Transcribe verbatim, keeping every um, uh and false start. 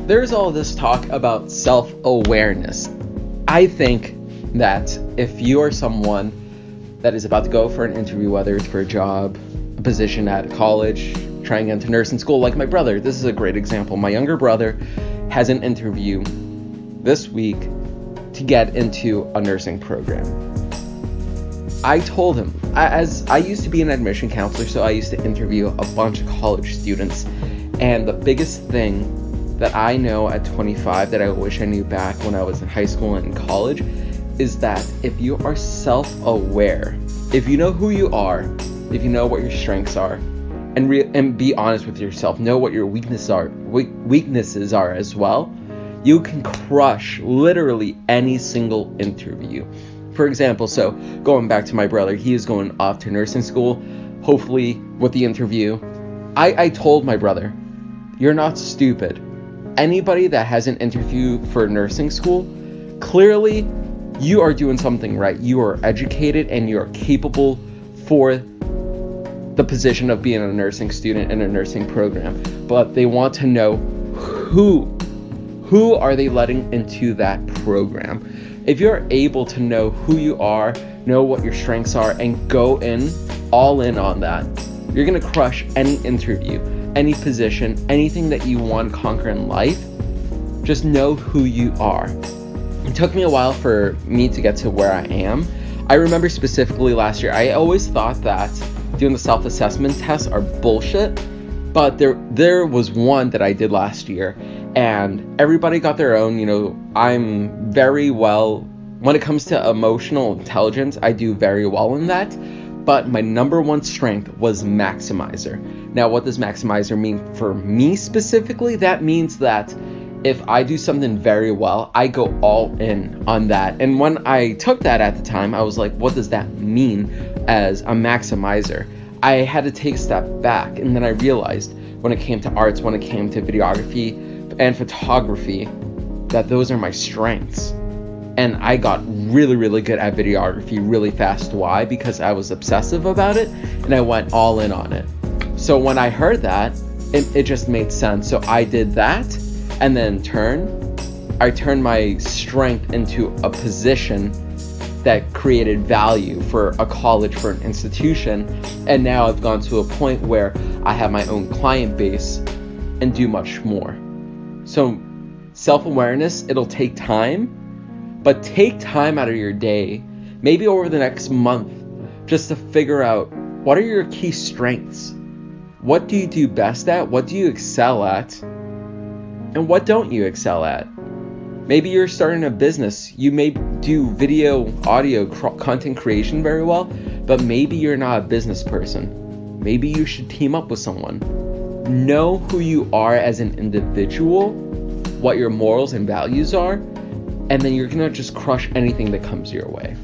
there's all this talk about self-awareness. I think that if you are someone that is about to go for an interview, whether it's for a job, a position at college, trying into nursing school, like my brother, this is a great example. My younger brother has an interview this week to get into a nursing program. I told him, as I used to be an admission counselor, so I used to interview a bunch of college students, and the biggest thing that I know at twenty-five that I wish I knew back when I was in high school and in college is that if you are self-aware, if you know who you are, if you know what your strengths are, and re- and be honest with yourself, know what your weaknesses are, we- weaknesses are as well, you can crush literally any single interview. For example, so going back to my brother, he is going off to nursing school, hopefully with the interview. I, I told my brother, you're not stupid. Anybody that has an interview for nursing school, clearly you are doing something right. You are educated and you are capable for the position of being a nursing student in a nursing program. But they want to know who, who are they letting into that program? If you're able to know who you are, know what your strengths are, and go in, all in on that, you're going to crush any interview, any position, anything that you want to conquer in life. Just know who you are. It took me a while for me to get to where I am. I remember specifically last year, I always thought that doing the self-assessment tests are bullshit, but there there was one that I did last year, and everybody got their own. You know, I'm very well, when it comes to emotional intelligence, I do very well in that, but my number one strength was maximizer. Now, what does maximizer mean for me specifically? That means that if I do something very well, I go all in on that. And when I took that at the time, I was like, what does that mean as a maximizer? I had to take a step back, and then I realized when it came to arts, when it came to videography and photography, that those are my strengths. And I got really, really good at videography really fast. Why? Because I was obsessive about it, and I went all in on it. So when I heard that, it, it just made sense. So I did that, and then turn, I turned my strength into a position that created value for a college, for an institution. And now I've gone to a point where I have my own client base and do much more. So self-awareness, it'll take time, but take time out of your day, maybe over the next month, just to figure out what are your key strengths. What do you do best at? What do you excel at? And what don't you excel at? Maybe you're starting a business. You may do video, audio, cr- content creation very well, but maybe you're not a business person. Maybe you should team up with someone. Know who you are as an individual, what your morals and values are, and then you're gonna just crush anything that comes your way.